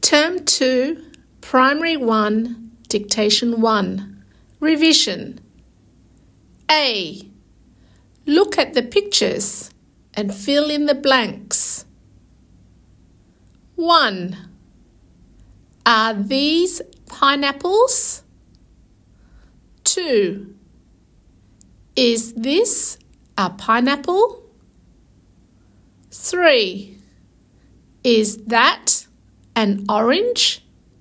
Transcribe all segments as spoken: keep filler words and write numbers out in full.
Term two, Primary one, Dictation one. Revision. A. Look at the pictures and fill in the blanks. one. Are these pineapples? two. Is this a pineapple? three. Is that an orange?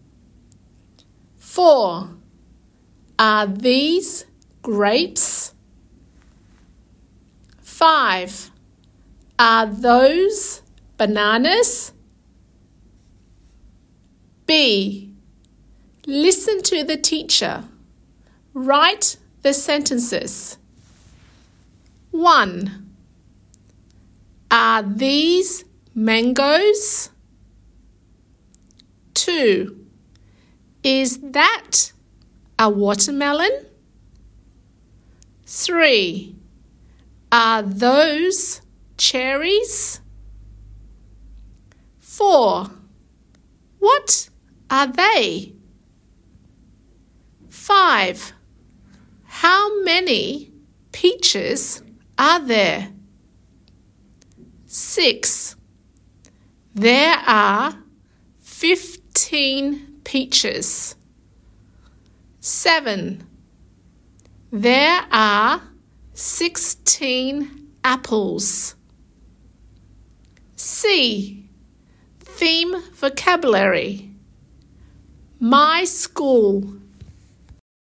four. Are these grapes? five. Are those bananas? B. Listen to the teacher. Write the sentences. one. Are these mangoes? two. Is that a watermelon? three. Are those cherries? four. What are they? five. How many peaches are there? six. There are fifteen peaches. seven. There are sixteen apples. C. Theme vocabulary. My school